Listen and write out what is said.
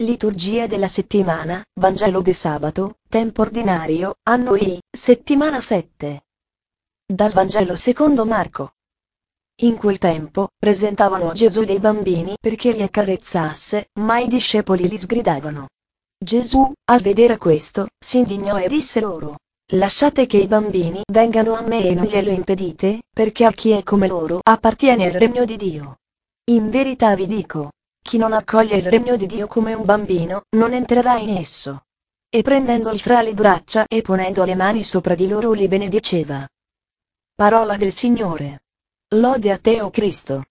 Liturgia della settimana, Vangelo di sabato, tempo ordinario, anno I, settimana 7. Dal Vangelo secondo Marco. In quel tempo, presentavano a Gesù dei bambini perché li accarezzasse, ma i discepoli li sgridavano. Gesù, al vedere questo, si indignò e disse loro: Lasciate che i bambini vengano a me e non glielo impedite, perché a chi è come loro appartiene il regno di Dio. In verità vi dico, chi non accoglie il regno di Dio come un bambino, non entrerà in esso. E prendendoli fra le braccia e ponendo le mani sopra di loro li benediceva. Parola del Signore. Lode a te, o Cristo.